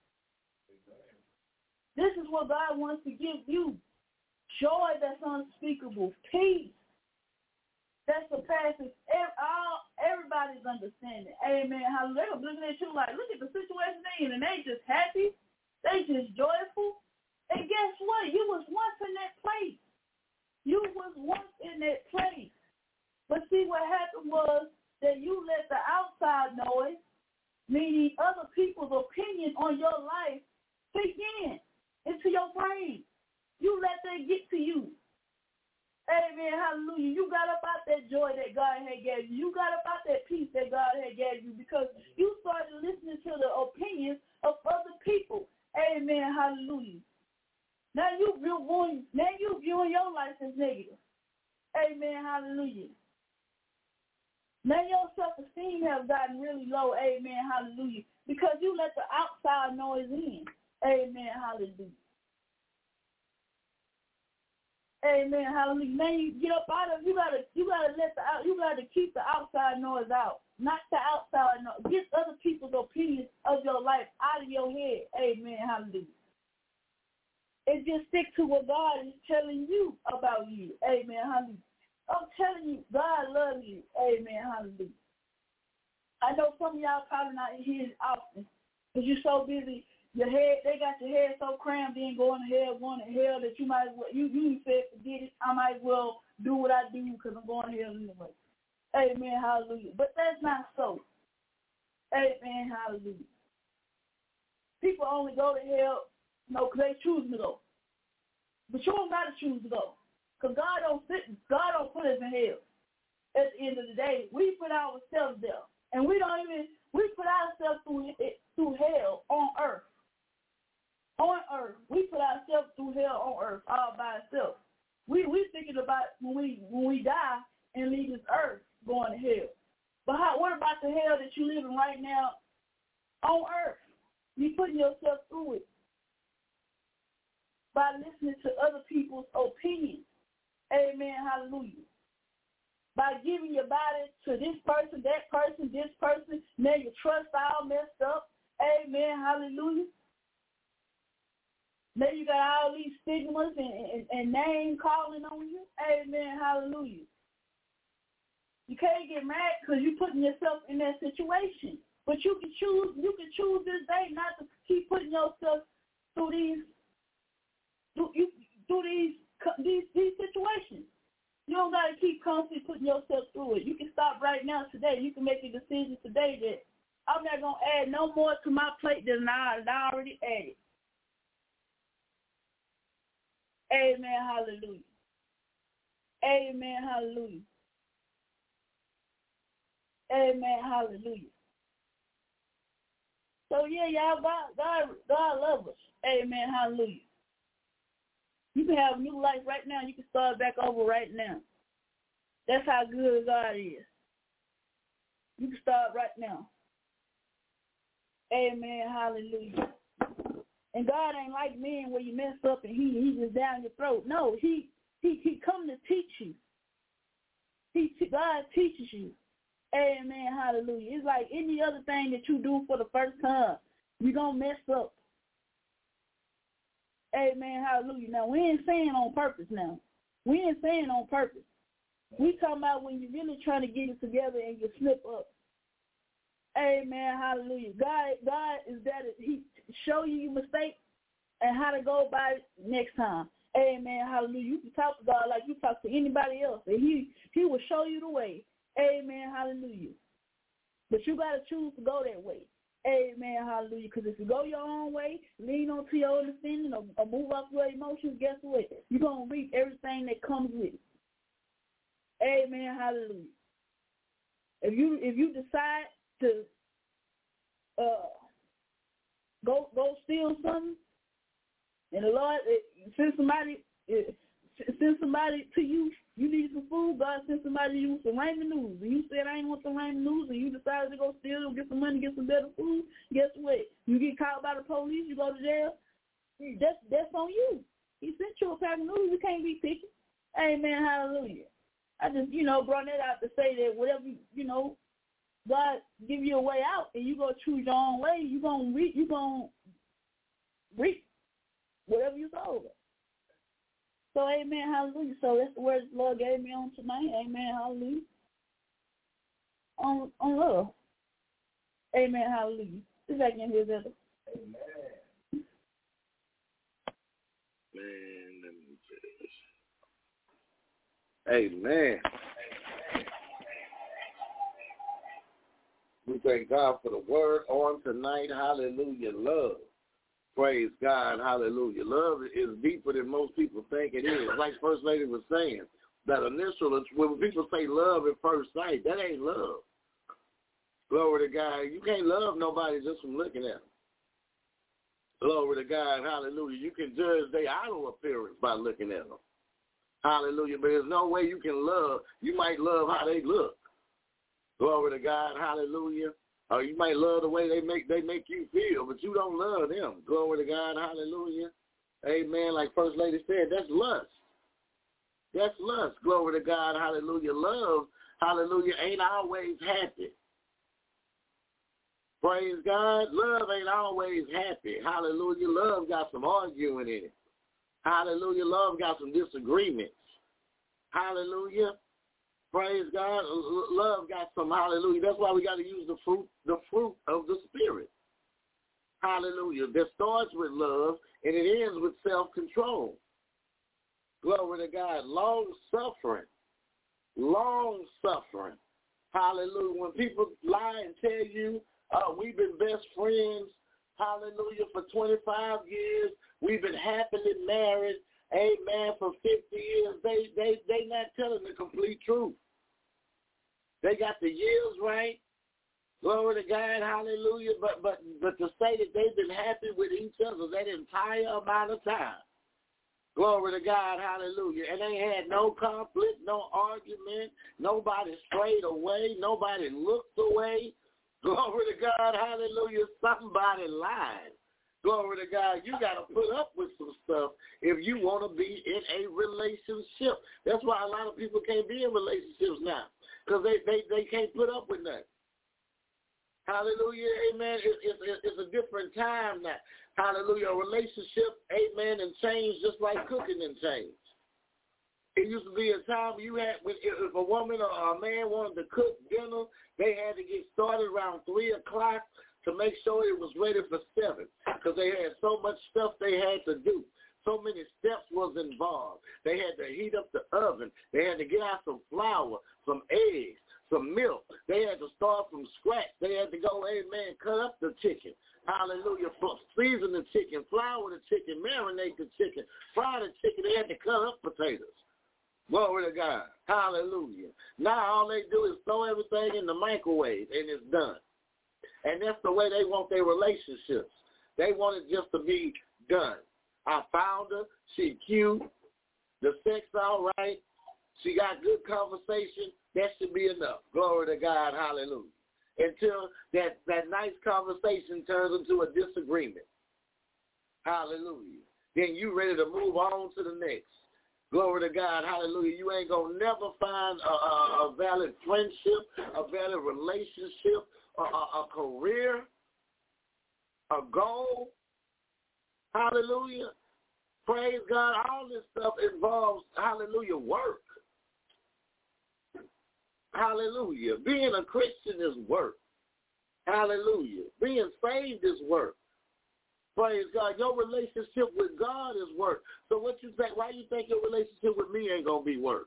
This is what God wants to give you. Joy that's unspeakable. Peace that surpasses everybody's understanding. Amen. Hallelujah. They're looking at you like, look at the situation they're in, and they just happy. They just joyful. And guess what? You was once in that place. You was once in that place. But see, what happened was that you let the outside noise, meaning other people's opinion on your life, sink into your brain. You let that get to you. Amen. Hallelujah. You got up out that joy that God had gave you. You got up out that peace that God had gave you because you started listening to the opinions of other people. Amen. Hallelujah. Now you viewing your life as negative. Amen. Hallelujah. Now your self-esteem has gotten really low. Amen. Hallelujah. Because you let the outside noise in. Amen. Hallelujah. Amen. Hallelujah. Now you get up out of you gotta keep the outside noise out. Not the outside noise. Get other people's opinions of your life out of your head. Amen. Hallelujah. And just stick to what God is telling you about you. Amen. Hallelujah. I'm telling you, God loves you. Amen. Hallelujah. I know some of y'all probably not here often because you're so busy. Your head, they got your head so crammed in going to hell that you might as well, you said, forget it. I might as well do what I do because I'm going to hell anyway. Amen. Hallelujah. But that's not so. Amen. Hallelujah. People only go to hell, because they choose to go. But you don't got to choose to go. Because God don't put us in hell. At the end of the day, we put ourselves there. And we put ourselves through hell on earth. On earth. We put ourselves through hell on earth all by ourselves. We thinking about when we die and leave this earth going to hell. But what about the hell that you're living right now on earth? You putting yourself through it by listening to other people's opinions. Amen. Hallelujah. By giving your body to this person, that person, this person, now your trust all messed up. Amen. Hallelujah. Now you got all these stigmas and name calling on you. Amen. Hallelujah. You can't get mad because you're putting yourself in that situation. But you can choose this day not to keep putting yourself through these situations. You don't got to keep constantly putting yourself through it. You can stop right now today. You can make a decision today that I'm not going to add no more to my plate than I already added. Amen, hallelujah. Amen, hallelujah. Amen, hallelujah. So, yeah, y'all, God loves us. Amen, hallelujah. You can have a new life right now. You can start back over right now. That's how good God is. You can start right now. Amen, hallelujah. And God ain't like men where you mess up and he just down your throat. No, he come to teach you. God teaches you. Amen, hallelujah. It's like any other thing that you do for the first time. You're going to mess up. Amen, hallelujah. Now, we ain't saying on purpose now. We ain't saying on purpose. We talking about when you're really trying to get it together and you slip up. Amen, hallelujah. God is that he show you your mistake and how to go about it next time. Amen, hallelujah. You can talk to God like you talk to anybody else, and he will show you the way. Amen, hallelujah. But you got to choose to go that way. Amen, hallelujah. Because if you go your own way, lean on to your understanding or move off your emotions, guess what? You're going to reap everything that comes with it. Amen, hallelujah. If you decide to go steal something, and the Lord send somebody to you, you need some food, God sent somebody to you some ramen noodles, and you said I ain't want the ramen noodles, and you decided to go steal and get some money, get some better food, guess what? You get caught by the police, you go to jail, that's on you. He sent you a pack of noodles, you can't be picky. Amen, hallelujah. I just, brought that out to say that whatever, God give you a way out and you go choose your own way, you're going to reap whatever you sow. So, amen, hallelujah. So that's the words the Lord gave me on tonight. Amen, hallelujah. On love. Amen, hallelujah. Just like in his other. Amen. Man, let me say this. Amen. We thank God for the word on tonight. Hallelujah. Love. Praise God. Hallelujah. Love is deeper than most people think it is. Like First Lady was saying, that initial, when people say love at first sight, that ain't love. Glory to God. You can't love nobody just from looking at them. Glory to God. Hallelujah. You can judge their outer appearance by looking at them. Hallelujah. But there's no way you can love. You might love how they look. Glory to God, hallelujah. Or you might love the way they make you feel, but you don't love them. Glory to God, hallelujah. Amen. Like First Lady said, that's lust. That's lust. Glory to God, hallelujah. Love, hallelujah, ain't always happy. Praise God. Love ain't always happy. Hallelujah. Love got some arguing in it. Hallelujah. Love got some disagreements. Hallelujah. Praise God. Love got some, hallelujah. That's why we got to use the fruit of the Spirit. Hallelujah. That starts with love and it ends with self-control. Glory to God. Long-suffering. Long-suffering. Hallelujah. When people lie and tell you, we've been best friends, hallelujah, for 25 years. We've been happily married. Amen. For 50 years, they not telling the complete truth. They got the years right. Glory to God, hallelujah. But to say that they've been happy with each other that entire amount of time. Glory to God, hallelujah. And they had no conflict, no argument. Nobody strayed away. Nobody looked away. Glory to God, hallelujah. Somebody lied. Glory to God, you got to put up with some stuff if you want to be in a relationship. That's why a lot of people can't be in relationships now, because they can't put up with nothing. Hallelujah, amen. It's a different time now. Hallelujah, a relationship, amen, and change just like cooking and change. It used to be a time you had, if a woman or a man wanted to cook dinner, they had to get started around 3 o'clock to make sure it was ready for 7 because they had so much stuff they had to do. So many steps was involved. They had to heat up the oven. They had to get out some flour, some eggs, some milk. They had to start from scratch. They had to go, amen, cut up the chicken. Hallelujah. Season the chicken, flour the chicken, marinate the chicken, fry the chicken. They had to cut up potatoes. Glory to God. Hallelujah. Now all they do is throw everything in the microwave and it's done. And that's the way they want their relationships. They want it just to be done. I found her. She cute. The sex all right. She got good conversation. That should be enough. Glory to God. Hallelujah. Until that nice conversation turns into a disagreement. Hallelujah. Then you ready to move on to the next. Glory to God. Hallelujah. You ain't going to never find a valid friendship, a valid relationship, a career, a goal. Hallelujah. Praise God. All this stuff involves, hallelujah, work. Hallelujah. Being a Christian is work. Hallelujah. Being saved is work. Praise God. Your relationship with God is work. So what you think? Why you think your relationship with me ain't going to be work?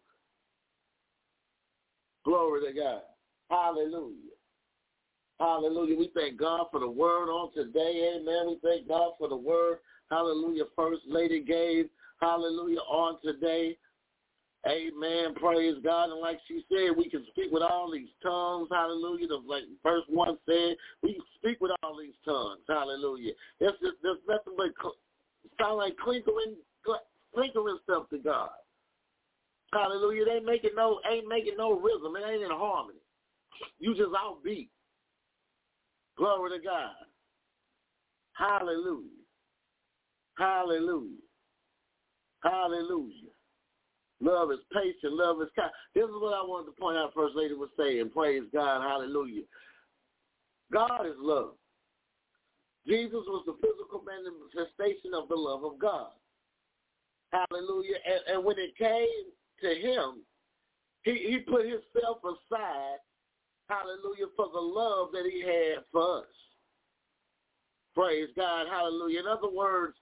Glory to God. Hallelujah. Hallelujah. We thank God for the word on today. Amen. We thank God for the word. Hallelujah. First Lady gave. Hallelujah. On today. Amen. Praise God. And like she said, we can speak with all these tongues. Hallelujah. Like verse 1 said, we can speak with all these tongues. Hallelujah. There's nothing but sound like clinkering stuff to God. Hallelujah. They ain't making no rhythm. It ain't in harmony. You just outbeat. Glory to God. Hallelujah. Hallelujah. Hallelujah. Love is patient. Love is kind. This is what I wanted to point out First Lady was saying. Praise God. Hallelujah. God is love. Jesus was the physical manifestation of the love of God. Hallelujah. And when it came to him, he put himself aside, hallelujah, for the love that he had for us. Praise God. Hallelujah. In other words,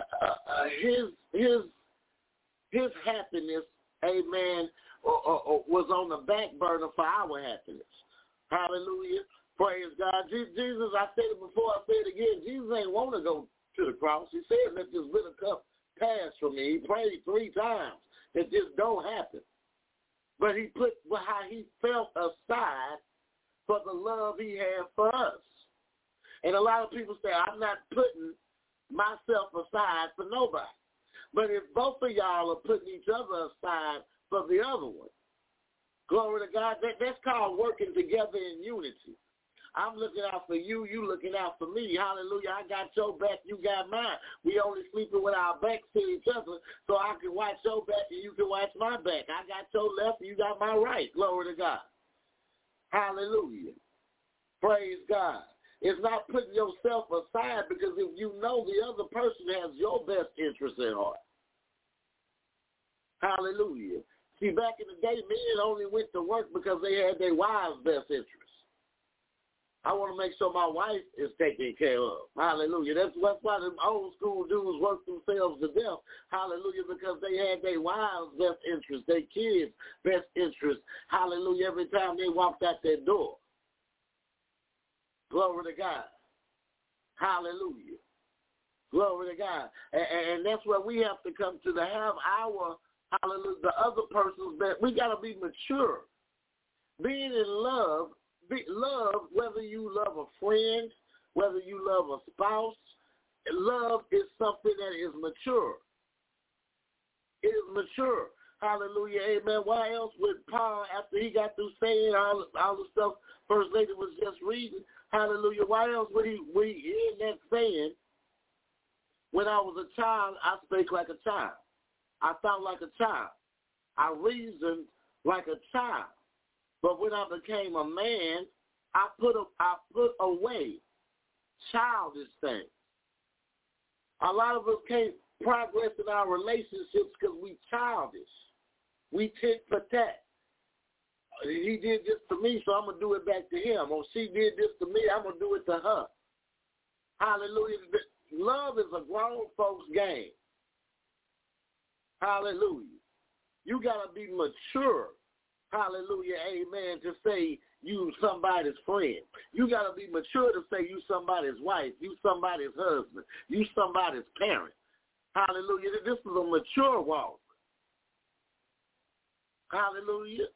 his happiness, amen, was on the back burner for our happiness. Hallelujah. Praise God. Jesus, I said it before, I say it again, Jesus ain't want to go to the cross. He said, let this bitter cup pass from me. He prayed 3 times that this don't happen. But he put how he felt aside for the love he had for us. And a lot of people say, I'm not putting myself aside for nobody. But if both of y'all are putting each other aside for the other one, glory to God, that's called working together in unity. I'm looking out for you, you looking out for me. Hallelujah. I got your back, you got mine. We only sleeping with our backs to each other so I can watch your back and you can watch my back. I got your left and you got my right. Glory to God. Hallelujah. Praise God. It's not putting yourself aside because if you know the other person has your best interest at heart. Hallelujah. See, back in the day, men only went to work because they had their wives' best interest. I want to make sure my wife is taken care of. Hallelujah. That's why the old school dudes worked themselves to death. Hallelujah, because they had their wives' best interest, their kids' best interest. Hallelujah, every time they walked out their door. Glory to God. Hallelujah. Glory to God. And that's where we have to come to have our, hallelujah, the other person's best. We got to be mature. Being in love, whether you love a friend, whether you love a spouse, love is something that is mature. It is mature. Hallelujah. Amen. Why else would Paul, after he got through saying all the stuff First Lady was just reading, hallelujah, why else would he in that saying, when I was a child, I spake like a child. I thought like a child. I reasoned like a child. But when I became a man, I put away childish things. A lot of us can't progress in our relationships because we childish. We tit for tat. He did this to me, so I'm going to do it back to him. Or she did this to me, I'm going to do it to her. Hallelujah. Love is a grown folks game. Hallelujah. You got to be mature. Hallelujah, amen, to say you somebody's friend. You got to be mature to say you somebody's wife, you somebody's husband, you somebody's parent. Hallelujah. This is a mature walk. Hallelujah.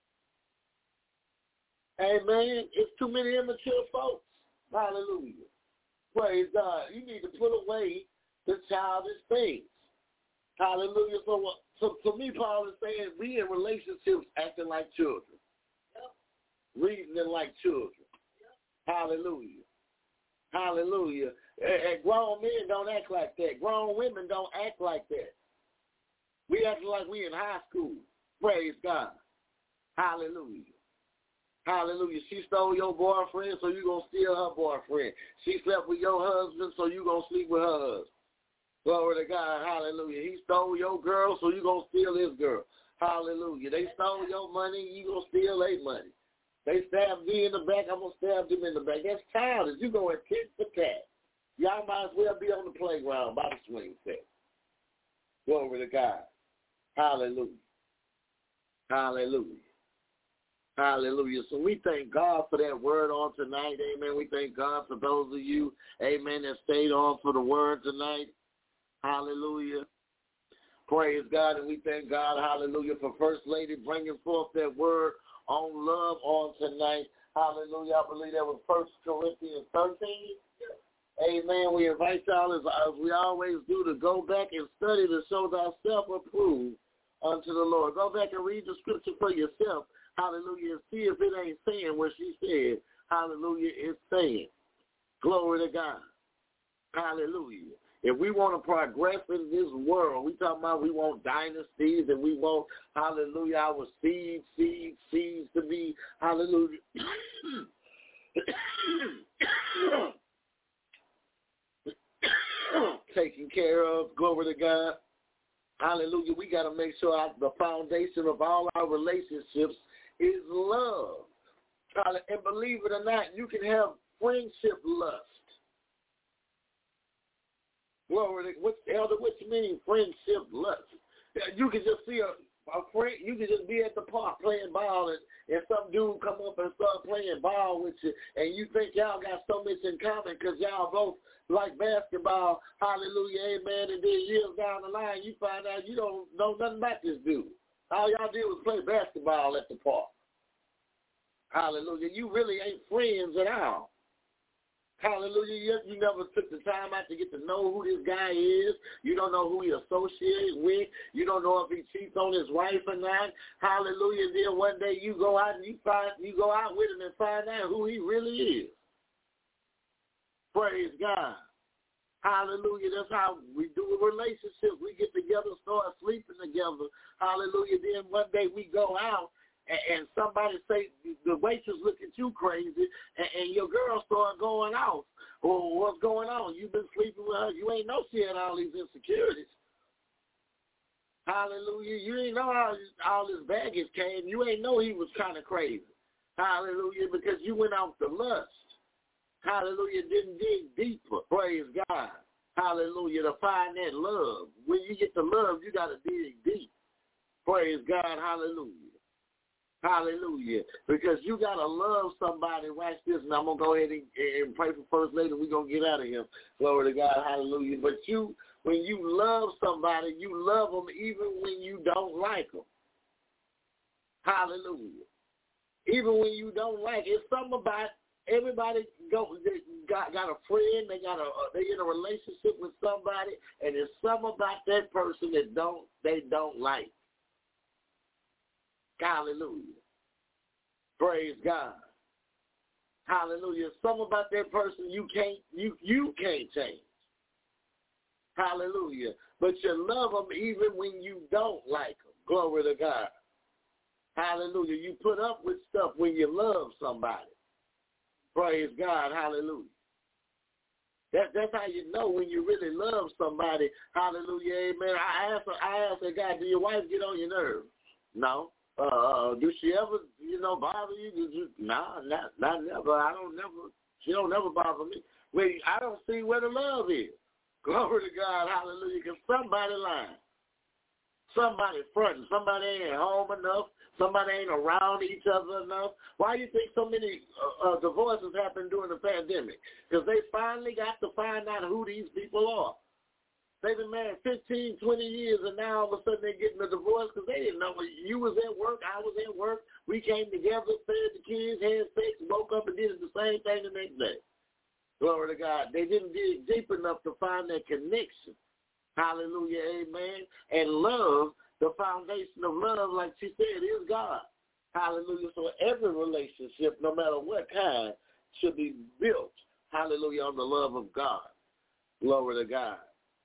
Amen. It's too many immature folks. Hallelujah. Praise God. You need to put away the childish things. Hallelujah. So to me, Paul is saying we in relationships acting like children. Yep. Reasoning like children. Yep. Hallelujah. Hallelujah. And grown men don't act like that. Grown women don't act like that. We act like we in high school. Praise God. Hallelujah. Hallelujah. She stole your boyfriend, so you going to steal her boyfriend. She slept with your husband, so you going to sleep with her husband. Glory to God. Hallelujah. He stole your girl, so you going to steal his girl. Hallelujah. They stole your money, you going to steal their money. They stabbed me in the back, I'm going to stab them in the back. That's childish. You going tit for tat. Y'all might as well be on the playground by the swing set. Glory to God. Hallelujah. Hallelujah. Hallelujah. So we thank God for that word on tonight. Amen. We thank God for those of you, amen, that stayed on for the word tonight. Hallelujah. Praise God. And we thank God, hallelujah, for First Lady bringing forth that word on love on tonight. Hallelujah. I believe that was 1 Corinthians 13. Amen. We invite y'all, as we always do, to go back and study to show thyself approved unto the Lord. Go back and read the scripture for yourself. Hallelujah. And see if it ain't saying what she said. Hallelujah. It's saying. Glory to God. Hallelujah. If we want to progress in this world, we talking about we want dynasties and we want, hallelujah, our seeds to be, hallelujah, taken care of. Glory to God. Hallelujah. We got to make sure the foundation of all our relationships is love. And believe it or not, you can have friendship lust. Glory to, Elder, what you mean friendship lust? You can just see a friend, you can just be at the park playing ball and some dude come up and start playing ball with you and you think y'all got so much in common because y'all both like basketball, hallelujah, amen, and then years down the line you find out you don't know nothing about this dude. All y'all did was play basketball at the park. Hallelujah. You really ain't friends at all. Hallelujah. You never took the time out to get to know who this guy is. You don't know who he associates with. You don't know if he cheats on his wife or not. Hallelujah. Then one day you go out and you go out with him and find out who he really is. Praise God. Hallelujah. That's how we do a relationship. We get together, start sleeping together. Hallelujah. Then one day we go out and somebody say, the waitress look at you crazy, and your girl start going out. Well, what's going on? You've been sleeping with her. You ain't know she had all these insecurities. Hallelujah. You ain't know how all this baggage came. You ain't know he was kind of crazy. Hallelujah. Because you went off the lust. Hallelujah. Didn't dig deeper. Praise God. Hallelujah. To find that love. When you get the love, you got to dig deep. Praise God. Hallelujah. Hallelujah. Because you got to love somebody. Watch this. And I'm going to go ahead and pray for First Lady. We're going to get out of here. Glory to God. Hallelujah. But when you love somebody, you love them even when you don't like them. Hallelujah. Even when you don't like it. It's something about everybody got a friend. They in a relationship with somebody. And there's something about that person that they don't like. Hallelujah. Praise God. Hallelujah. Something about that person you can't change. Hallelujah. But you love them even when you don't like them. Glory to God. Hallelujah. You put up with stuff when you love somebody. Praise God. Hallelujah. That's how you know when you really love somebody. Hallelujah. Amen. I asked her, God, do your wife get on your nerves? No. Do she ever, bother you? Nah, not never. She don't never bother me. Wait, I don't see where the love is. Glory to God, hallelujah. Because somebody lying. Somebody fronting. Somebody ain't home enough. Somebody ain't around each other enough. Why do you think so many divorces happened during the pandemic? Because they finally got to find out who these people are. They've been married 15, 20 years, and now all of a sudden they're getting a divorce because they didn't know. You was at work, I was at work. We came together, fed the kids, had sex, woke up and did the same thing the next day. Glory to God. They didn't dig deep enough to find that connection. Hallelujah, amen. And love, the foundation of love, like she said, is God. Hallelujah. So every relationship, no matter what kind, should be built, hallelujah, on the love of God. Glory to God.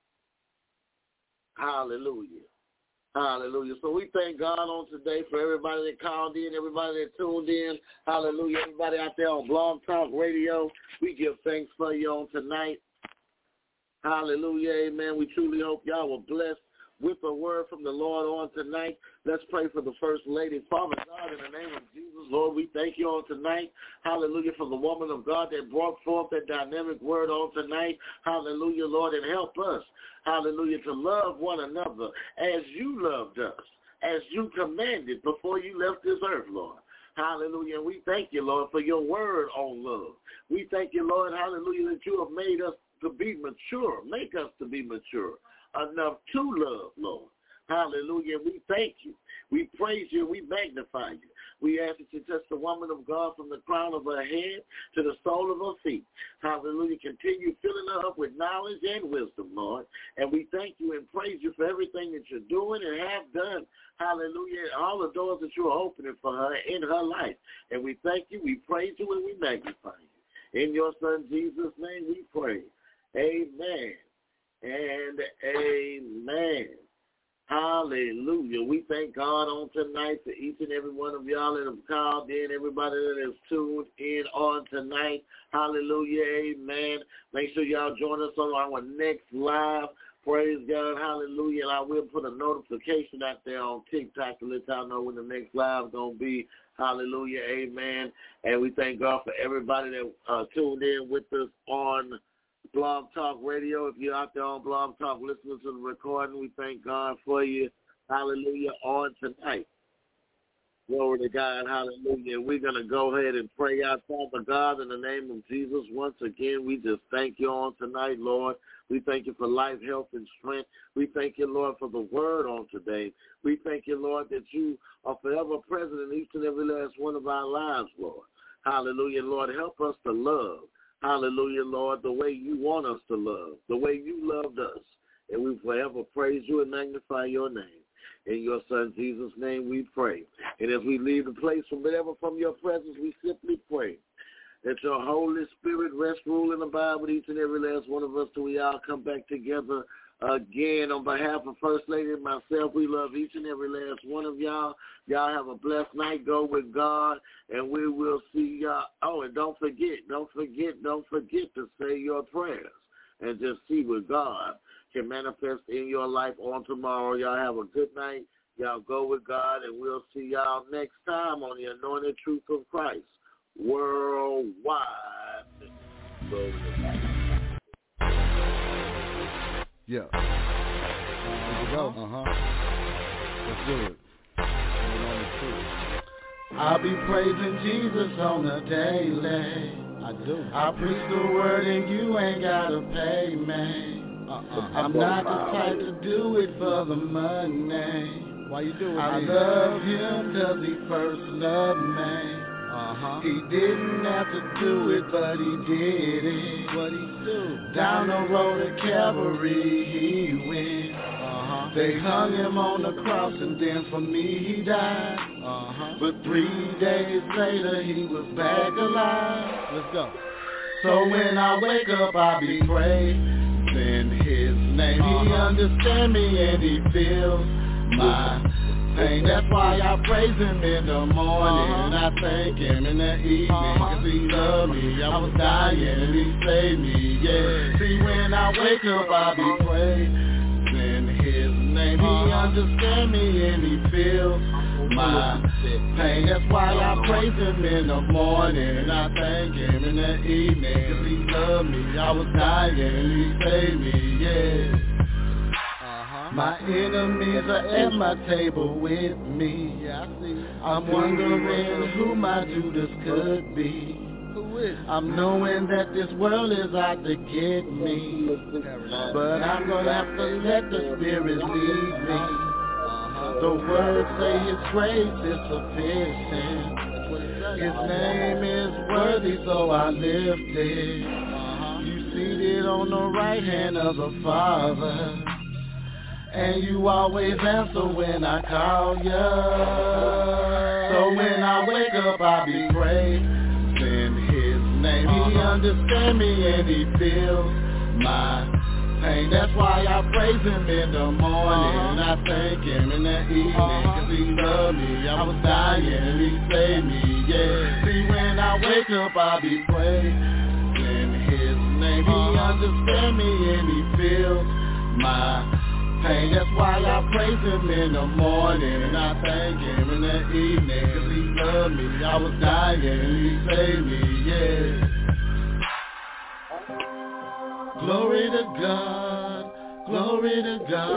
Hallelujah. Hallelujah. So we thank God on today for everybody that called in, everybody that tuned in. Hallelujah. Everybody out there on Blog Talk Radio, we give thanks for you on tonight. Hallelujah. Amen. We truly hope y'all were blessed with a word from the Lord on tonight. Let's pray for the First Lady. Father God, in the name of Jesus, Lord, we thank you on tonight. Hallelujah, for the woman of God that brought forth that dynamic word on tonight. Hallelujah, Lord, and help us, hallelujah, to love one another as you loved us, as you commanded before you left this earth, Lord. Hallelujah. And we thank you, Lord, for your word on love. We thank you, Lord, hallelujah, that you have made us to be mature. Make us to be mature enough to love, Lord. Hallelujah. We thank you. We praise you. We magnify you. We ask that you touch the woman of God from the crown of her head to the sole of her feet. Hallelujah. Continue filling her up with knowledge and wisdom, Lord. And we thank you and praise you for everything that you're doing and have done. Hallelujah. All the doors that you are opening for her in her life. And we thank you, we praise you, and we magnify you. In your Son Jesus' name we pray. Amen and amen. Hallelujah. We thank God on tonight for each and every one of y'all that have called in, everybody that has tuned in on tonight. Hallelujah. Amen. Make sure y'all join us on our next live. Praise God. Hallelujah. And I will put a notification out there on TikTok to let y'all know when the next live is going to be. Hallelujah. Amen. And we thank God for everybody that tuned in with us on Blog Talk Radio. If you're out there on Blog Talk listening to the recording, we thank God for you. Hallelujah. On tonight. Glory to God. Hallelujah. We're going to go ahead and pray out. Father God, in the name of Jesus, once again, we just thank you on tonight, Lord. We thank you for life, health, and strength. We thank you, Lord, for the word on today. We thank you, Lord, that you are forever present in each and every last one of our lives, Lord. Hallelujah. Lord, help us to love. Hallelujah, Lord, the way you want us to love, the way you loved us. And we forever praise you and magnify your name. In your Son, Jesus' name, we pray. And as we leave the place from your presence, we simply pray that your Holy Spirit rest, rule, and abide with each and every last one of us till we all come back together again. On behalf of First Lady and myself, we love each and every last one of y'all. Y'all have a blessed night. Go with God, and we will see y'all. Oh, and don't forget to say your prayers and just see what God can manifest in your life on tomorrow. Y'all have a good night. Y'all go with God, and we'll see y'all next time on the Anointed Truth of Christ worldwide. Yeah. Here we go. Let's do it. I'll be praising Jesus on a daily. I do. I preach the word and you ain't gotta pay me. I'm not the type to do it for the money. Why you do it? I love him 'cause he first loved me. He didn't have to do it, but he did it. What he do? Down the road to Calvary he went. They hung him on the cross and then for me he died. But 3 days later he was back alive. Let's go. So when I wake up I be praising his name. He understands me and he feels my pain. That's why I praise him in the morning. I thank him in the evening 'cause he loved me. I was dying and he saved me, yeah. See, when I wake up I be praising his name. He understands me and he feels my pain. That's why I praise him in the morning, and I thank him in the evening, 'cause he loved me. I was dying and he saved me, yeah. My enemies are at my table with me. I'm wondering who my Judas could be. I'm knowing that this world is out to get me, but I'm gonna have to let the Spirit lead me. The words say His grace is sufficient. His name is worthy, so I lift it. You seated on the right hand of the Father, and you always answer when I call you. So when I wake up, I be praising His name. He understands me and He feels my pain. That's why I praise Him in the morning, and I thank Him in the evening, 'cause He loved me. I was dying and He saved me, yeah. See, when I wake up, I be praising His name. He understands me and He feels my pain. That's why I praise Him in the morning, and I thank Him in the evening, 'cause He loved me. I was dying and He saved me, yeah. Glory to God, glory to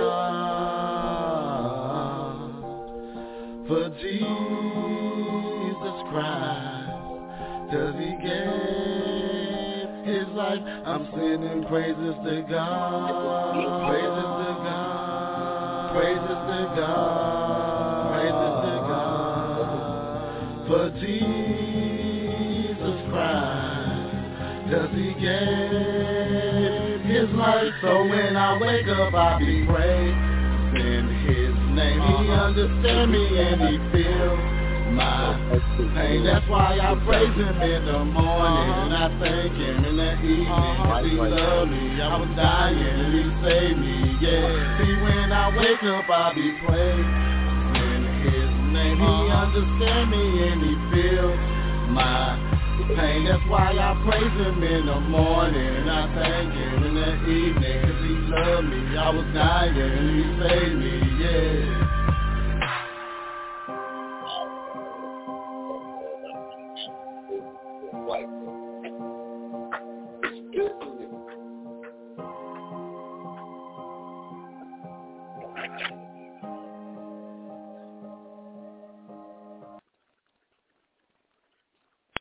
God, for Jesus Christ, 'cause He gave His life. I'm singing praises to God, praises to God, praises to God, praises to God, for Jesus Christ, 'cause He gave His life. So when I wake up, I be praising His name. He understands me and He feels my pain. That's why I praise Him in the morning, and I thank Him in the evening, 'cause He loved me. I was dying and He saved me, yeah. See, when I wake up, I be praising His name. He understands me and He feels my pain. That's why I praise Him in the morning, and I thank Him in the evening, 'cause He loved me. I was dying and He saved me, yeah. It's good to